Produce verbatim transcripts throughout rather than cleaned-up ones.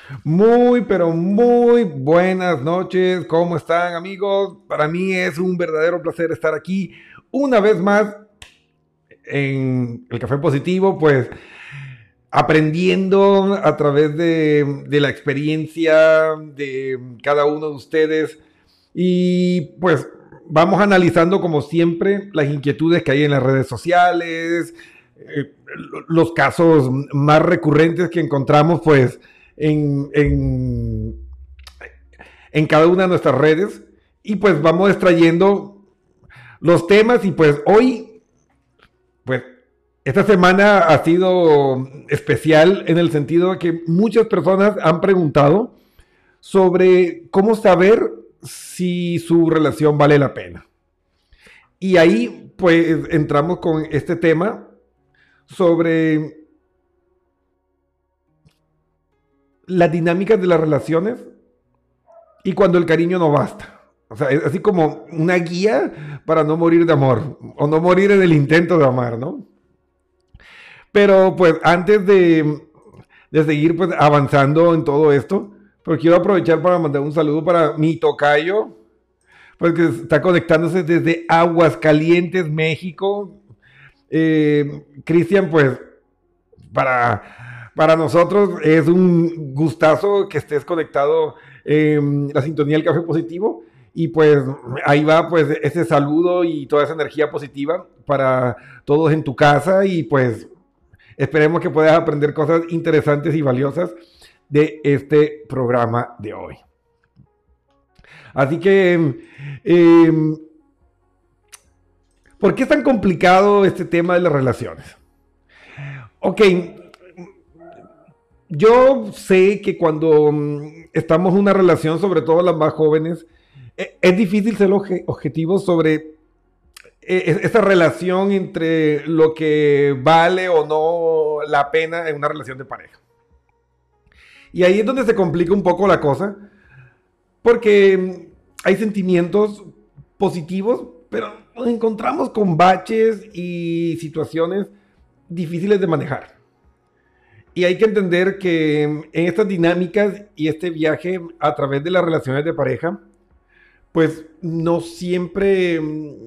Muy, pero muy buenas noches. ¿Cómo están, amigos? Para mí es un verdadero placer estar aquí una vez más en el Café Positivo, pues aprendiendo a través de, de la experiencia de cada uno de ustedes y pues vamos analizando como siempre las inquietudes que hay en las redes sociales, eh, los casos más recurrentes que encontramos pues en, en, en cada una de nuestras redes y pues vamos extrayendo los temas y pues hoy, pues esta semana ha sido especial en el sentido de que muchas personas han preguntado sobre cómo saber si su relación vale la pena. Y ahí pues entramos con este tema sobre las dinámicas de las relaciones y cuando el cariño no basta. O sea, es así como una guía para no morir de amor o no morir en el intento de amar, ¿no? Pero pues antes de, de seguir pues avanzando en todo esto, pues quiero aprovechar para mandar un saludo para mi tocayo, pues que está conectándose desde Aguascalientes, México. Eh, Cristian, pues para, para nosotros es un gustazo que estés conectado en la sintonía del Café Positivo. Y pues ahí va pues ese saludo y toda esa energía positiva para todos en tu casa y pues esperemos que puedas aprender cosas interesantes y valiosas de este programa de hoy. Así que, eh, ¿por qué es tan complicado este tema de las relaciones? Ok, yo sé que cuando estamos en una relación, sobre todo las más jóvenes, es difícil ser obje objetivo sobre esa relación entre lo que vale o no la pena en una relación de pareja. Y ahí es donde se complica un poco la cosa, porque hay sentimientos positivos, pero nos encontramos con baches y situaciones difíciles de manejar. Y hay que entender que en estas dinámicas y este viaje a través de las relaciones de pareja, pues no siempre,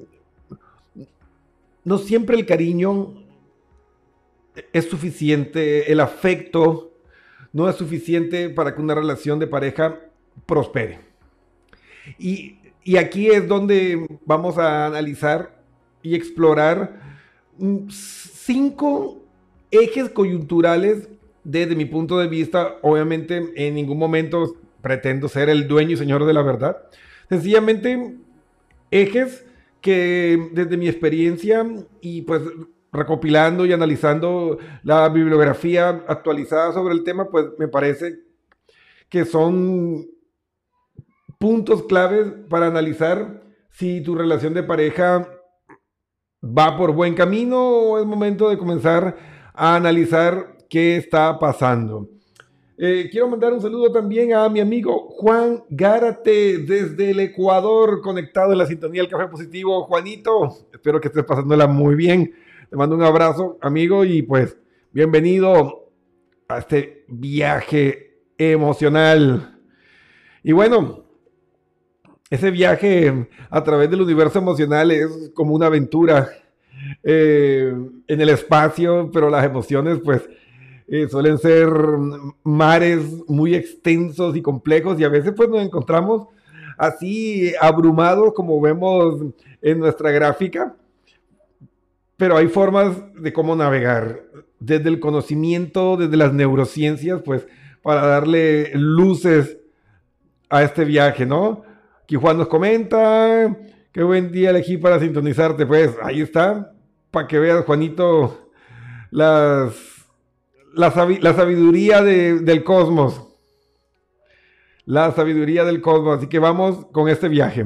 no siempre el cariño es suficiente, el afecto no es suficiente para que una relación de pareja prospere. Y, y aquí es donde vamos a analizar y explorar cinco ejes coyunturales desde mi punto de vista. Obviamente en ningún momento pretendo ser el dueño y señor de la verdad. Sencillamente ejes que desde mi experiencia y pues recopilando y analizando la bibliografía actualizada sobre el tema, pues me parece que son puntos claves para analizar si tu relación de pareja va por buen camino o es momento de comenzar a analizar qué está pasando. Eh, quiero mandar un saludo también a mi amigo Juan Gárate desde el Ecuador, conectado en la sintonía del Café Positivo. Juanito, espero que estés pasándola muy bien. Te mando un abrazo, amigo, y pues bienvenido a este viaje emocional. Y bueno, ese viaje a través del universo emocional es como una aventura eh, en el espacio, pero las emociones pues eh, suelen ser mares muy extensos y complejos y a veces pues nos encontramos así abrumados como vemos en nuestra gráfica, pero hay formas de cómo navegar desde el conocimiento, desde las neurociencias, pues para darle luces a este viaje, ¿no? Aquí Juan nos comenta, qué buen día elegí para sintonizarte, pues ahí está, para que veas, Juanito, las, la, la sabiduría de, del cosmos, la sabiduría del cosmos, así que vamos con este viaje.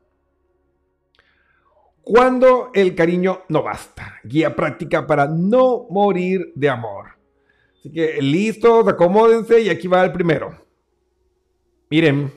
Cuando el cariño no basta, guía práctica para no morir de amor. Así que listos, acomódense y aquí va el primero. Miren,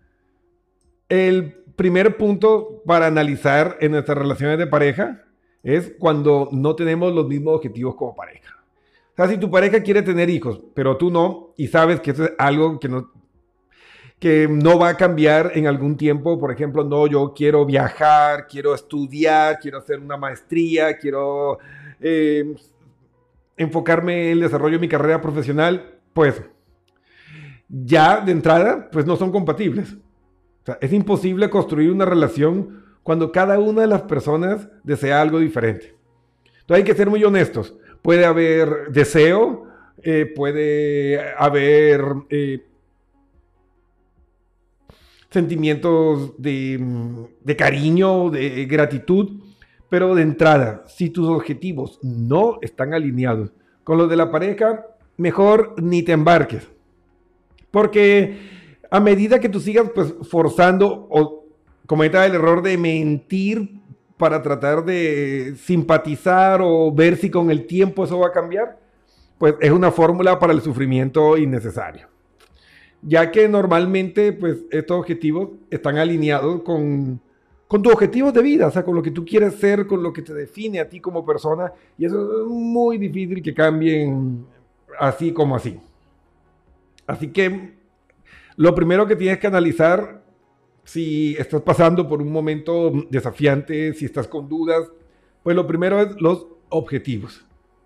el primer punto para analizar en nuestras relaciones de pareja es cuando no tenemos los mismos objetivos como pareja. sea, si tu pareja quiere tener hijos, pero tú no, y sabes que eso es algo que no, que no va a cambiar en algún tiempo, por ejemplo, no, yo quiero viajar, quiero estudiar, quiero hacer una maestría, quiero eh, enfocarme en el desarrollo de mi carrera profesional, pues ya de entrada, pues no son compatibles. O sea, es imposible construir una relación cuando cada una de las personas desea algo diferente. Entonces hay que ser muy honestos. Puede haber deseo, eh, puede haber eh, sentimientos de, de cariño, de gratitud, pero de entrada, si tus objetivos no están alineados con los de la pareja, mejor ni te embarques. Porque a medida que tú sigas pues forzando o cometas el error de mentir para tratar de simpatizar o ver si con el tiempo eso va a cambiar, pues es una fórmula para el sufrimiento innecesario. Ya que normalmente pues estos objetivos están alineados con, con tus objetivos de vida, o sea, con lo que tú quieres ser, con lo que te define a ti como persona, y eso es muy difícil que cambien así como así. Así que lo primero que tienes que analizar, si estás pasando por un momento desafiante, si estás con dudas, pues lo primero es los objetivos.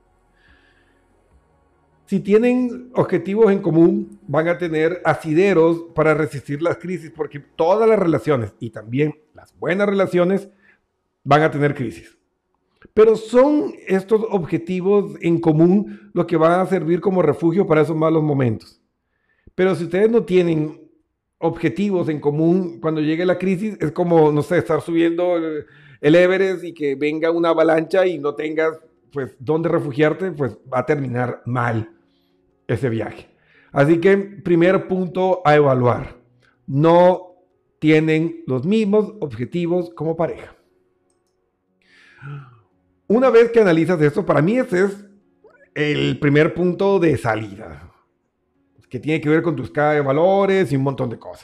Si tienen objetivos en común, van a tener asideros para resistir las crisis, porque todas las relaciones, y también las buenas relaciones, van a tener crisis. Pero son estos objetivos en común los que van a servir como refugio para esos malos momentos. Pero si ustedes no tienen objetivos en común, cuando llegue la crisis, es como, no sé, estar subiendo el, el Everest y que venga una avalancha y no tengas, pues, dónde refugiarte, pues va a terminar mal ese viaje. Así que, primer punto a evaluar. No tienen los mismos objetivos como pareja. Una vez que analizas esto, para mí ese es el primer punto de salida, que tiene que ver con tus escala de valores y un montón de cosas.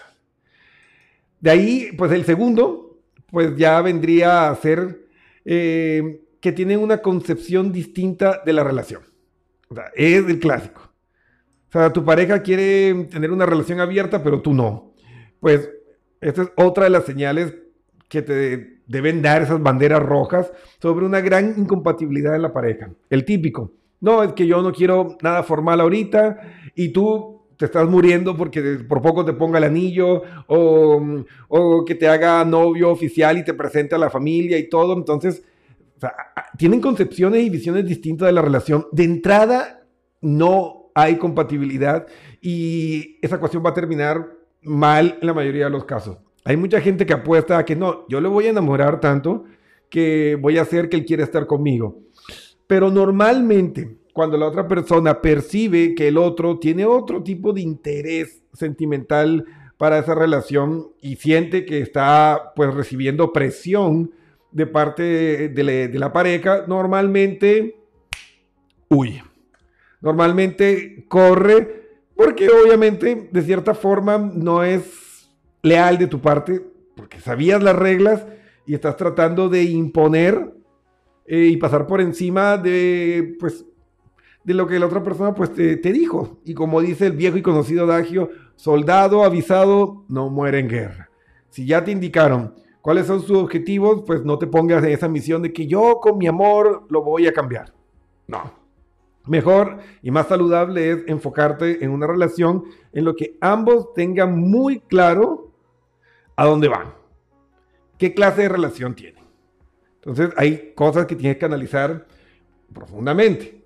De ahí, pues el segundo, pues ya vendría a ser eh, que tienen una concepción distinta de la relación. O sea, es el clásico. O sea, tu pareja quiere tener una relación abierta, pero tú no. Pues esta es otra de las señales que te deben dar esas banderas rojas sobre una gran incompatibilidad en la pareja. El típico, no, es que yo no quiero nada formal ahorita y tú te estás muriendo porque por poco te ponga el anillo o, o que te haga novio oficial y te presente a la familia y todo. Entonces, o sea, tienen concepciones y visiones distintas de la relación. De entrada, no hay compatibilidad y esa cuestión va a terminar mal en la mayoría de los casos. Hay mucha gente que apuesta a que no, yo le voy a enamorar tanto que voy a hacer que él quiera estar conmigo. Pero normalmente, cuando la otra persona percibe que el otro tiene otro tipo de interés sentimental para esa relación y siente que está pues recibiendo presión de parte de la, de la pareja, normalmente huye. Normalmente corre porque obviamente de cierta forma no es leal de tu parte, porque sabías las reglas y estás tratando de imponer eh, y pasar por encima de, pues, de lo que la otra persona pues, te, te dijo. Y como dice el viejo y conocido adagio, soldado avisado no muere en guerra. Si ya te indicaron cuáles son sus objetivos, pues no te pongas en esa misión de que yo con mi amor lo voy a cambiar. No. Mejor y más saludable es enfocarte en una relación en lo que ambos tengan muy claro a dónde van, qué clase de relación tienen. Entonces hay cosas que tienes que analizar profundamente.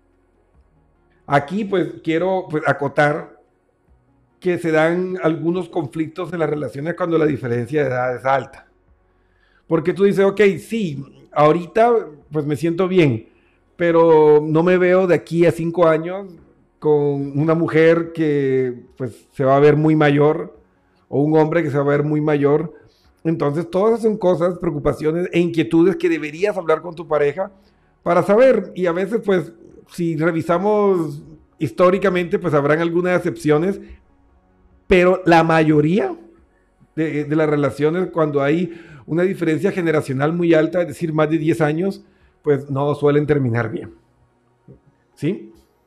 Aquí pues quiero pues, acotar que se dan algunos conflictos en las relaciones cuando la diferencia de edad es alta. Porque tú dices, ok, sí, ahorita pues me siento bien, pero no me veo de aquí a cinco años con una mujer que pues se va a ver muy mayor o un hombre que se va a ver muy mayor. Entonces todas esas son cosas, preocupaciones e inquietudes que deberías hablar con tu pareja para saber. Y a veces pues si revisamos históricamente pues habrán algunas excepciones, pero la mayoría de, de las relaciones cuando hay una diferencia generacional muy alta, es decir, más de diez años, pues no suelen terminar bien. ¿Sí?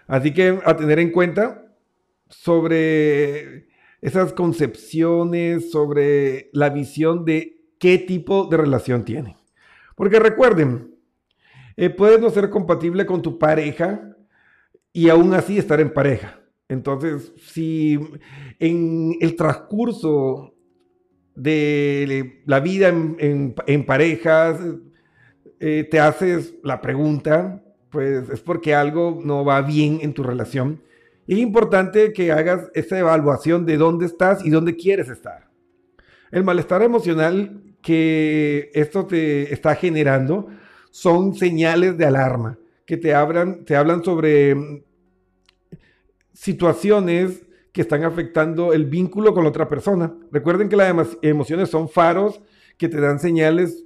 Así que a tener en cuenta sobre esas concepciones, sobre la visión de qué tipo de relación tienen. Porque recuerden, eh, puedes no ser compatible con tu pareja y aún así estar en pareja. Entonces, si en el transcurso de la vida en, en, en parejas eh, te haces la pregunta, pues es porque algo no va bien en tu relación. Es importante que hagas esa evaluación de dónde estás y dónde quieres estar. El malestar emocional que esto te está generando son señales de alarma que te hablan, te hablan sobre situaciones que están afectando el vínculo con la otra persona. Recuerden que las emociones son faros que te dan señales.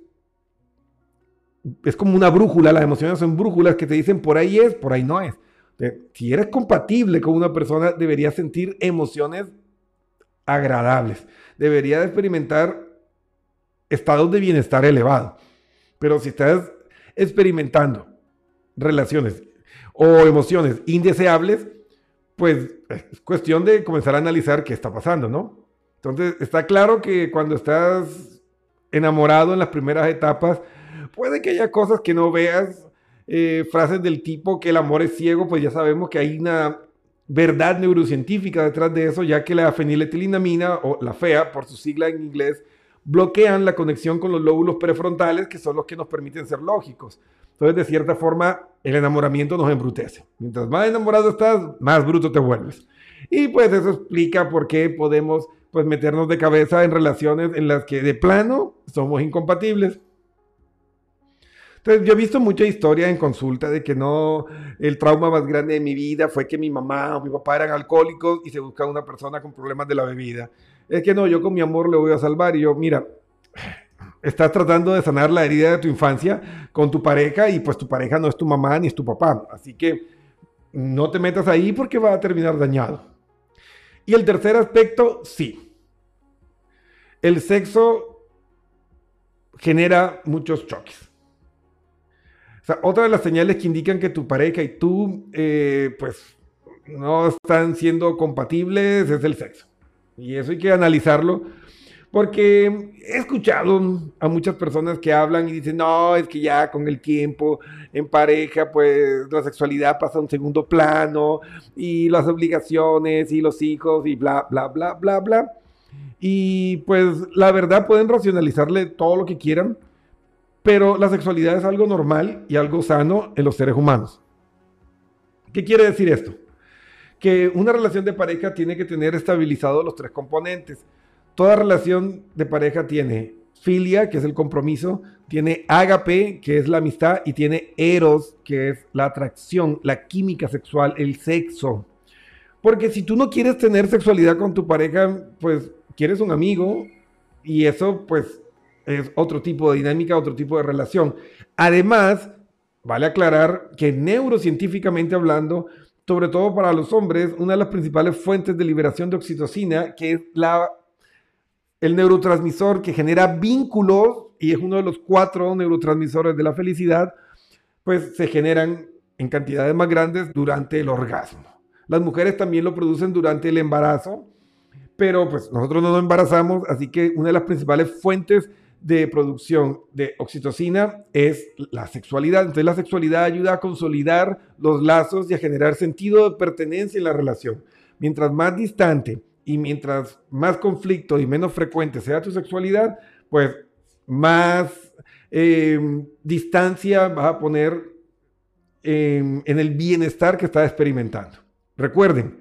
Es como una brújula, las emociones son brújulas que te dicen por ahí es, por ahí no es. Si eres compatible con una persona, deberías sentir emociones agradables. Deberías experimentar estados de bienestar elevado. Pero si estás experimentando relaciones o emociones indeseables, pues es cuestión de comenzar a analizar qué está pasando, ¿no? Entonces, está claro que cuando estás enamorado en las primeras etapas, puede que haya cosas que no veas, eh, frases del tipo que el amor es ciego, pues ya sabemos que hay una verdad neurocientífica detrás de eso, ya que la feniletilamina, o la F E A, por su sigla en inglés, bloquean la conexión con los lóbulos prefrontales, que son los que nos permiten ser lógicos. Entonces, de cierta forma, el enamoramiento nos embrutece. Mientras más enamorado estás, más bruto te vuelves. Y pues eso explica por qué podemos pues, meternos de cabeza en relaciones en las que de plano somos incompatibles. Entonces, yo he visto mucha historia en consulta de que no, el trauma más grande de mi vida fue que mi mamá o mi papá eran alcohólicos y se busca una persona con problemas de la bebida. Es que no, yo con mi amor le voy a salvar. Y yo, mira, estás tratando de sanar la herida de tu infancia con tu pareja y pues tu pareja no es tu mamá ni es tu papá. Así que no te metas ahí porque va a terminar dañado. Y el tercer aspecto, sí. El sexo genera muchos choques. O sea, otra de las señales que indican que tu pareja y tú, eh, pues, no están siendo compatibles es el sexo. Y eso hay que analizarlo, porque he escuchado a muchas personas que hablan y dicen, no, es que ya con el tiempo, en pareja, pues, la sexualidad pasa a un segundo plano, y las obligaciones, y los hijos, y bla, bla, bla, bla, bla. Y, pues, la verdad, pueden racionalizarle todo lo que quieran, pero la sexualidad es algo normal y algo sano en los seres humanos. ¿Qué quiere decir esto? Que una relación de pareja tiene que tener estabilizados los tres componentes. Toda relación de pareja tiene filia, que es el compromiso, tiene ágape, que es la amistad, y tiene eros, que es la atracción, la química sexual, el sexo. Porque si tú no quieres tener sexualidad con tu pareja, pues quieres un amigo, y eso pues es otro tipo de dinámica, otro tipo de relación. Además, vale aclarar que neurocientíficamente hablando, sobre todo para los hombres, una de las principales fuentes de liberación de oxitocina, que es la, el neurotransmisor que genera vínculos y es uno de los cuatro neurotransmisores de la felicidad, pues se generan en cantidades más grandes durante el orgasmo. Las mujeres también lo producen durante el embarazo, pero pues nosotros no nos embarazamos, así que una de las principales fuentes de producción de oxitocina es la sexualidad. Entonces la sexualidad ayuda a consolidar los lazos y a generar sentido de pertenencia en la relación. Mientras más distante y mientras más conflicto y menos frecuente sea tu sexualidad, pues más eh, distancia vas a poner en, en el bienestar que estás experimentando. Recuerden,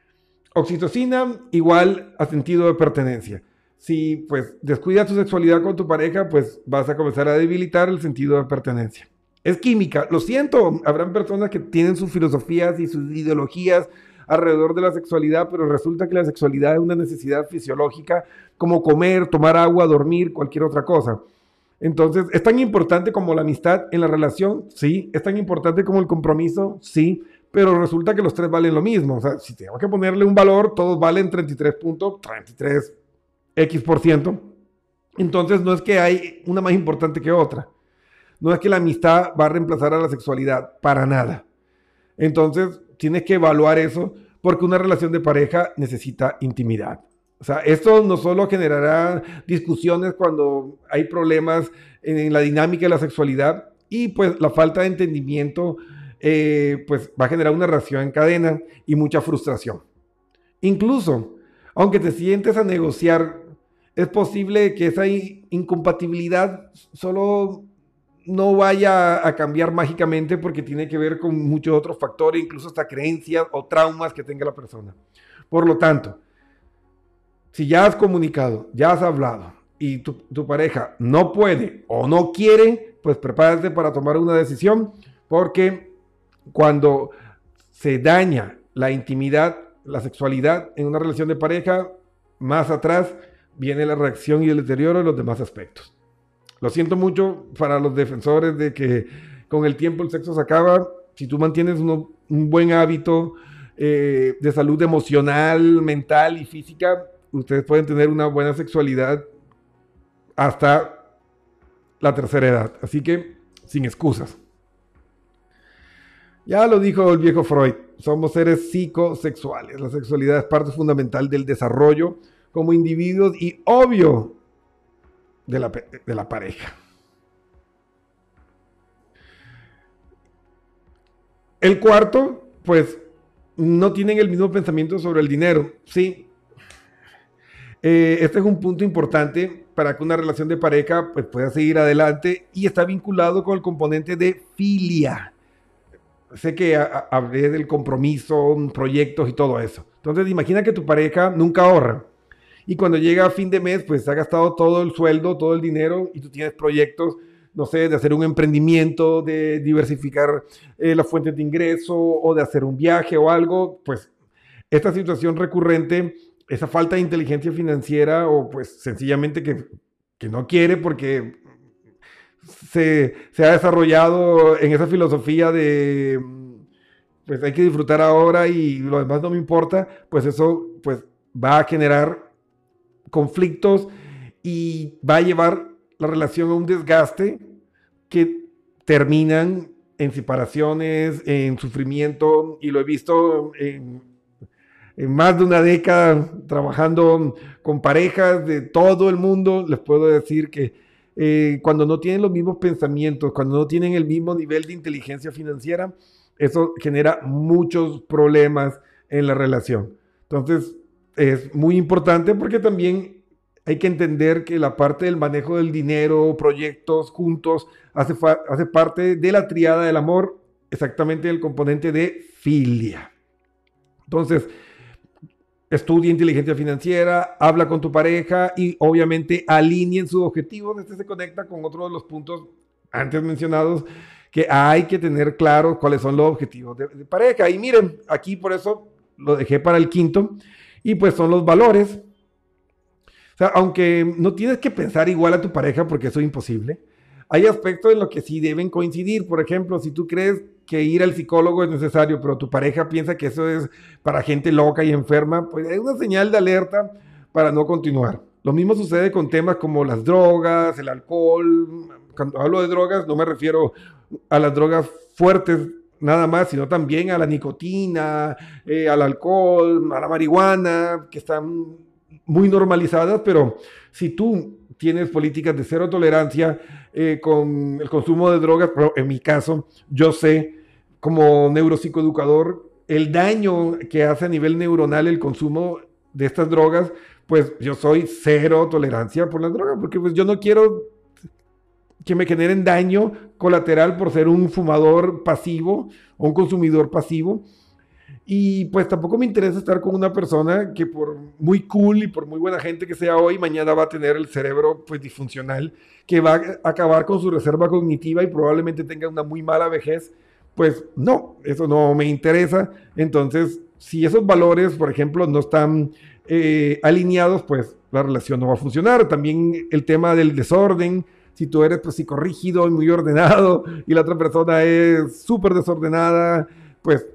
oxitocina igual a sentido de pertenencia. Si pues descuidas tu sexualidad con tu pareja, pues vas a comenzar a debilitar el sentido de pertenencia. Es química, lo siento, habrán personas que tienen sus filosofías y sus ideologías alrededor de la sexualidad, pero resulta que la sexualidad es una necesidad fisiológica como comer, tomar agua, dormir, cualquier otra cosa. Entonces, ¿es tan importante como la amistad en la relación? Sí. ¿Es tan importante como el compromiso? Sí. Pero resulta que los tres valen lo mismo. O sea, si tengo que ponerle un valor, todos valen treinta y tres punto treinta y tres equis por ciento. Entonces no es que hay una más importante que otra. No es que la amistad va a reemplazar a la sexualidad, para nada. Entonces, tienes que evaluar eso porque una relación de pareja necesita intimidad. O sea, esto no solo generará discusiones cuando hay problemas en la dinámica de la sexualidad y pues la falta de entendimiento eh, pues va a generar una reacción en cadena y mucha frustración. Incluso, aunque te sientes a negociar, es posible que esa incompatibilidad solo no vaya a cambiar mágicamente porque tiene que ver con muchos otros factores, incluso hasta creencias o traumas que tenga la persona. Por lo tanto, si ya has comunicado, ya has hablado y tu, tu pareja no puede o no quiere, pues prepárate para tomar una decisión, porque cuando se daña la intimidad, la sexualidad en una relación de pareja, más atrás viene la reacción y el deterioro de los demás aspectos. Lo siento mucho para los defensores de que con el tiempo el sexo se acaba. Si tú mantienes uno, un buen hábito eh, de salud emocional, mental y física, ustedes pueden tener una buena sexualidad hasta la tercera edad. Así que, sin excusas. Ya lo dijo el viejo Freud, somos seres psicosexuales. La sexualidad es parte fundamental del desarrollo como individuos y obvio de la, de la pareja. El cuarto, pues, no tienen el mismo pensamiento sobre el dinero. Sí, eh, este es un punto importante para que una relación de pareja pues, pueda seguir adelante y está vinculado con el componente de filia. Sé que hablé del compromiso, proyectos y todo eso. Entonces, imagina que tu pareja nunca ahorra. Y cuando llega a fin de mes, pues ha gastado todo el sueldo, todo el dinero, y tú tienes proyectos, no sé, de hacer un emprendimiento, de diversificar eh, las fuentes de ingreso, o de hacer un viaje o algo. Pues esta situación recurrente, esa falta de inteligencia financiera, o pues sencillamente que, que no quiere porque se, se ha desarrollado en esa filosofía de pues hay que disfrutar ahora y lo demás no me importa, pues eso pues va a generar conflictos y va a llevar la relación a un desgaste que terminan en separaciones, en sufrimiento, y lo he visto en, en más de una década trabajando con parejas de todo el mundo. Les puedo decir que eh, cuando no tienen los mismos pensamientos, cuando no tienen el mismo nivel de inteligencia financiera, eso genera muchos problemas en la relación. Entonces, es muy importante porque también hay que entender que la parte del manejo del dinero, proyectos juntos, hace, hace parte de la triada del amor, exactamente el componente de filia. Entonces, estudia inteligencia financiera, habla con tu pareja y obviamente alineen sus objetivos. Este se conecta con otro de los puntos antes mencionados, que hay que tener claro cuáles son los objetivos de, de pareja. Y miren, aquí por eso lo dejé para el quinto, y pues son los valores. O sea, aunque no tienes que pensar igual a tu pareja porque eso es imposible, hay aspectos en los que sí deben coincidir. Por ejemplo, si tú crees que ir al psicólogo es necesario, pero tu pareja piensa que eso es para gente loca y enferma, pues hay una señal de alerta para no continuar. Lo mismo sucede con temas como las drogas, el alcohol. Cuando hablo de drogas no me refiero a las drogas fuertes nada más, sino también a la nicotina, eh, al alcohol, a la marihuana, que están muy normalizadas, pero si tú tienes políticas de cero tolerancia eh, con el consumo de drogas, pero en mi caso, yo sé como neuropsicoeducador el daño que hace a nivel neuronal el consumo de estas drogas, pues yo soy cero tolerancia por las drogas, porque pues yo no quiero que me generen daño colateral por ser un fumador pasivo o un consumidor pasivo. Y pues tampoco me interesa estar con una persona que por muy cool y por muy buena gente que sea hoy, mañana va a tener el cerebro pues disfuncional, que va a acabar con su reserva cognitiva y probablemente tenga una muy mala vejez. Pues no, eso no me interesa. Entonces, si esos valores, por ejemplo, no están eh, alineados, pues la relación no va a funcionar. También el tema del desorden. Si tú eres pues psicorrígido y muy ordenado y la otra persona es súper desordenada, pues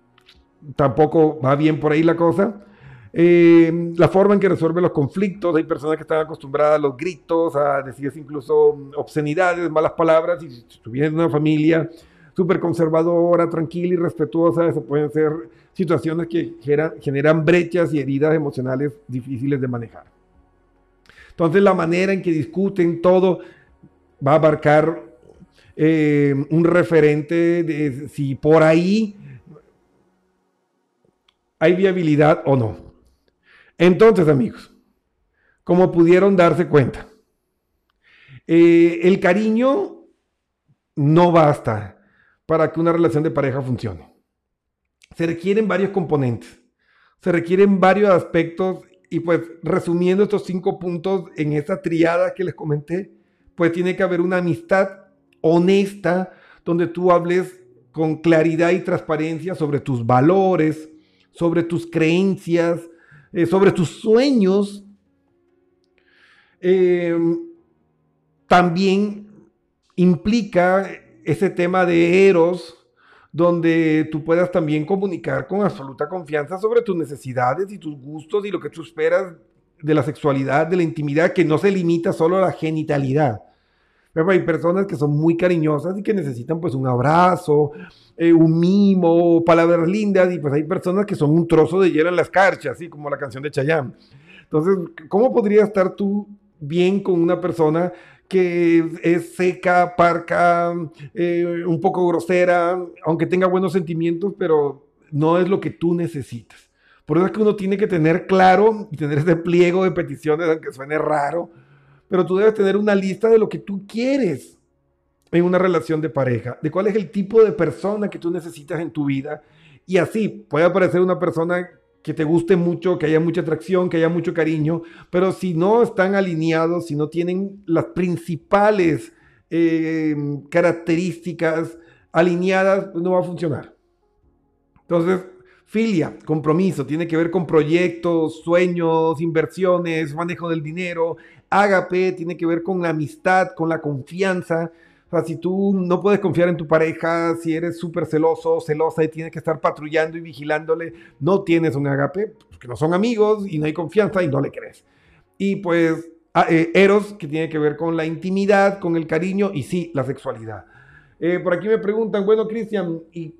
tampoco va bien por ahí la cosa. Eh, la forma en que resuelve los conflictos, hay personas que están acostumbradas a los gritos, a decir incluso obscenidades, malas palabras, y si tú vienes de una familia súper conservadora, tranquila y respetuosa, se pueden ser situaciones que generan, generan brechas y heridas emocionales difíciles de manejar. Entonces la manera en que discuten todo va a abarcar eh, un referente de si por ahí hay viabilidad o no. Entonces, amigos, como pudieron darse cuenta, eh, el cariño no basta para que una relación de pareja funcione. Se requieren varios componentes, se requieren varios aspectos y pues resumiendo estos cinco puntos en esta triada que les comenté, pues tiene que haber una amistad honesta donde tú hables con claridad y transparencia sobre tus valores, sobre tus creencias, eh, sobre tus sueños. Eh, también implica ese tema de eros, donde tú puedas también comunicar con absoluta confianza sobre tus necesidades y tus gustos y lo que tú esperas de la sexualidad, de la intimidad, que no se limita solo a la genitalidad. Pero hay personas que son muy cariñosas y que necesitan pues un abrazo, eh, un mimo, palabras lindas, y pues hay personas que son un trozo de hielo en la escarcha, así como la canción de Chayanne. Entonces, ¿cómo podrías estar tú bien con una persona que es seca, parca, eh, un poco grosera, aunque tenga buenos sentimientos, pero no es lo que tú necesitas? Por eso es que uno tiene que tener claro y tener ese pliego de peticiones, aunque suene raro, pero tú debes tener una lista de lo que tú quieres en una relación de pareja, de cuál es el tipo de persona que tú necesitas en tu vida, y así puede aparecer una persona que te guste mucho, que haya mucha atracción, que haya mucho cariño, pero si no están alineados, si no tienen las principales eh, características alineadas, pues no va a funcionar. Entonces, filia, compromiso, tiene que ver con proyectos, sueños, inversiones, manejo del dinero. Ágape tiene que ver con la amistad, con la confianza. O sea, si tú no puedes confiar en tu pareja, si eres súper celoso, celosa y tienes que estar patrullando y vigilándole, no tienes un ágape, porque no son amigos y no hay confianza y no le crees. Y pues eh, eros, que tiene que ver con la intimidad, con el cariño y sí, la sexualidad. Eh, por aquí me preguntan, bueno, Cristian, ¿y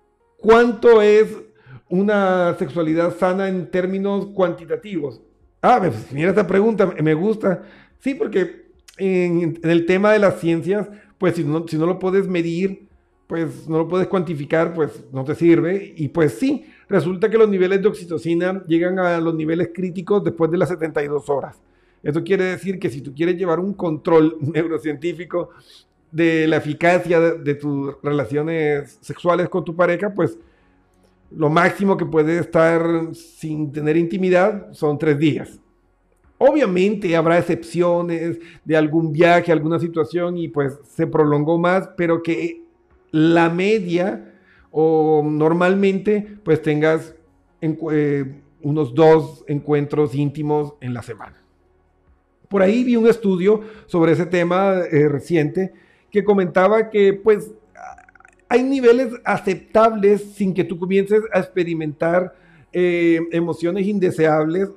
cuánto es una sexualidad sana en términos cuantitativos? Ah, pues, mira esta pregunta, me gusta. Sí, porque en, en el tema de las ciencias, pues si no, si no lo puedes medir, pues no lo puedes cuantificar, pues no te sirve. Y pues sí, resulta que los niveles de oxitocina llegan a los niveles críticos después de las setenta y dos horas. Eso quiere decir que si tú quieres llevar un control neurocientífico de la eficacia de, de tus relaciones sexuales con tu pareja, pues lo máximo que puede estar sin tener intimidad son tres días. Obviamente habrá excepciones de algún viaje, alguna situación y pues se prolongó más, pero que la media o normalmente pues tengas en, eh, unos dos encuentros íntimos en la semana. Por ahí vi un estudio sobre ese tema eh, reciente que comentaba que pues hay niveles aceptables sin que tú comiences a experimentar eh, emociones indeseables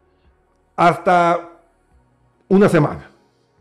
hasta una semana.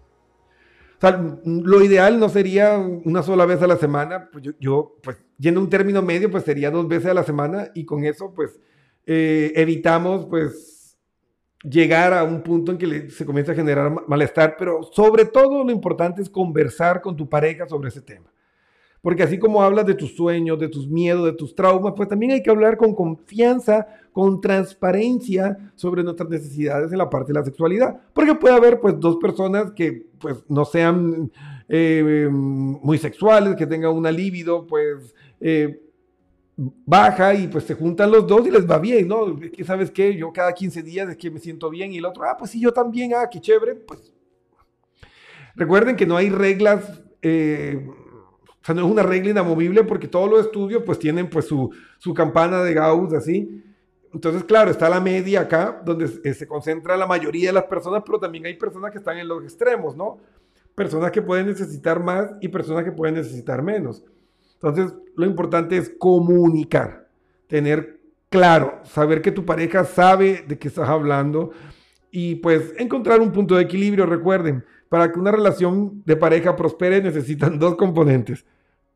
O sea, lo ideal no sería una sola vez a la semana, pues yo, yo pues yendo a un término medio, pues sería dos veces a la semana y con eso pues eh, evitamos pues llegar a un punto en que le, se comienza a generar malestar, pero sobre todo lo importante es conversar con tu pareja sobre ese tema. Porque así como hablas de tus sueños, de tus miedos, de tus traumas, pues también hay que hablar con confianza, con transparencia sobre nuestras necesidades en la parte de la sexualidad. Porque puede haber pues dos personas que pues no sean eh, muy sexuales, que tengan una libido pues eh, baja y pues se juntan los dos y les va bien, ¿no? Es que, ¿sabes qué? Yo cada quince días es que me siento bien y el otro, ah, pues sí, yo también, ah, qué chévere. Pues recuerden que no hay reglas... Eh, O sea, no es una regla inamovible porque todos los estudios pues tienen pues su, su campana de Gauss así. Entonces, claro, está la media acá donde se concentra la mayoría de las personas, pero también hay personas que están en los extremos, ¿no? Personas que pueden necesitar más y personas que pueden necesitar menos. Entonces, lo importante es comunicar, tener claro, saber que tu pareja sabe de qué estás hablando y pues encontrar un punto de equilibrio. Recuerden, para que una relación de pareja prospere necesitan dos componentes: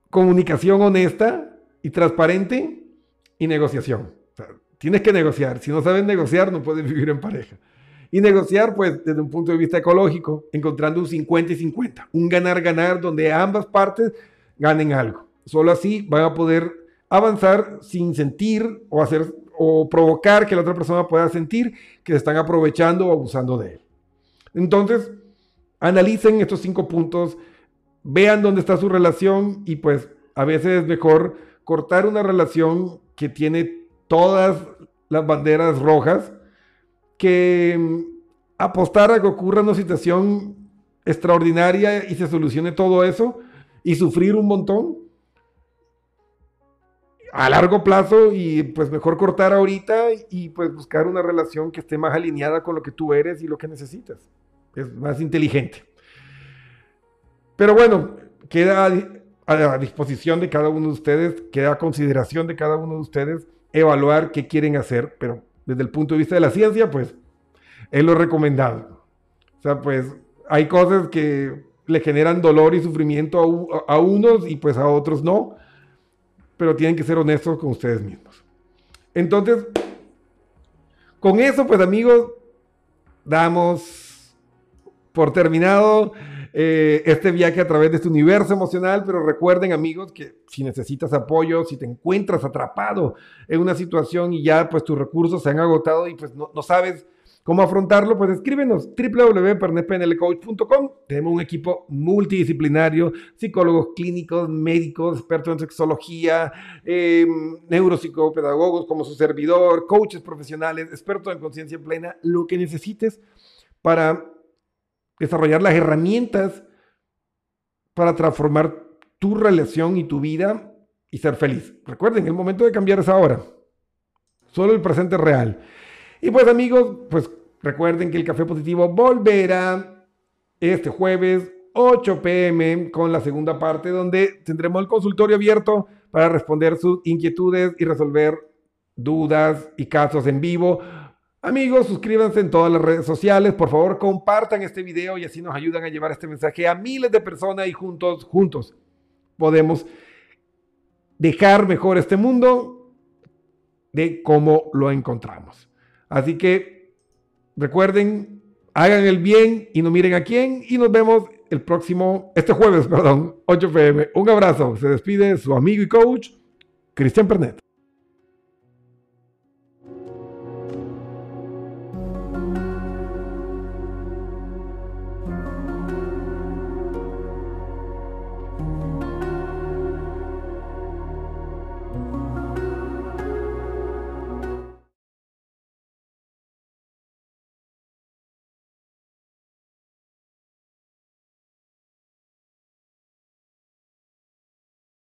comunicación honesta y transparente y negociación. O sea, tienes que negociar. Si no sabes negociar, no puedes vivir en pareja. Y negociar, pues, desde un punto de vista ecológico, encontrando un cincuenta y cincuenta, un ganar-ganar donde ambas partes ganen algo. Solo así van a poder avanzar sin sentir o hacer o provocar que la otra persona pueda sentir que se están aprovechando o abusando de él. Entonces, analicen estos cinco puntos, vean dónde está su relación y pues a veces es mejor cortar una relación que tiene todas las banderas rojas que apostar a que ocurra una situación extraordinaria y se solucione todo eso y sufrir un montón a largo plazo y pues mejor cortar ahorita y pues buscar una relación que esté más alineada con lo que tú eres y lo que necesitas. Es más inteligente. Pero bueno, queda a disposición de cada uno de ustedes, queda a consideración de cada uno de ustedes evaluar qué quieren hacer, pero desde el punto de vista de la ciencia, pues es lo recomendado. O sea, pues hay cosas que le generan dolor y sufrimiento a, a unos y pues a otros no, pero tienen que ser honestos con ustedes mismos. Entonces, con eso, pues amigos, damos por terminado eh, este viaje a través de este universo emocional, pero recuerden, amigos, que si necesitas apoyo, si te encuentras atrapado en una situación y ya pues tus recursos se han agotado y pues no, no sabes cómo afrontarlo, pues escríbenos doble u doble u doble u punto pernet p n l coach punto com. Tenemos un equipo multidisciplinario, psicólogos clínicos, médicos, expertos en sexología, eh, neuropsicopedagogos como su servidor, coaches profesionales, expertos en conciencia plena, lo que necesites para desarrollar las herramientas para transformar tu relación y tu vida y ser feliz. Recuerden, el momento de cambiar es ahora. Solo el presente es real. Y pues amigos, pues recuerden que el Café Positivo volverá este jueves ocho p m con la segunda parte donde tendremos el consultorio abierto para responder sus inquietudes y resolver dudas y casos en vivo. Amigos, suscríbanse en todas las redes sociales, por favor compartan este video y así nos ayudan a llevar este mensaje a miles de personas y juntos, juntos podemos dejar mejor este mundo de cómo lo encontramos. Así que recuerden, hagan el bien y no miren a quién y nos vemos el próximo, este jueves, perdón, ocho p m Un abrazo, se despide su amigo y coach, Cristian Pernet.